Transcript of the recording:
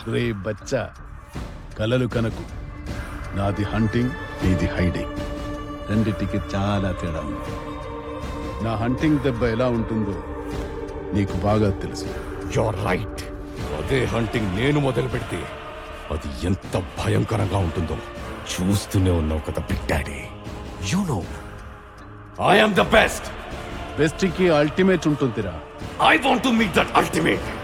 రే బచ్చా, కలలు కనకు. నాది హంటింగ్, నీది హైడింగ్. రెండిటికి చాలా తేడా ఉంది. నా హంటింగ్ దెబ్బ ఎలా ఉంటుందో నీకు బాగా తెలుసు. You're right. అదే హంటింగ్ నేను మొదలు పెడితే అది ఎంత భయంకరంగా ఉంటుందో చూస్తూనే ఉన్నావు కదా big daddy. You know I am the best. Best కి అల్టిమేట్ ఉంటుందిరా. I want to meet that ultimate.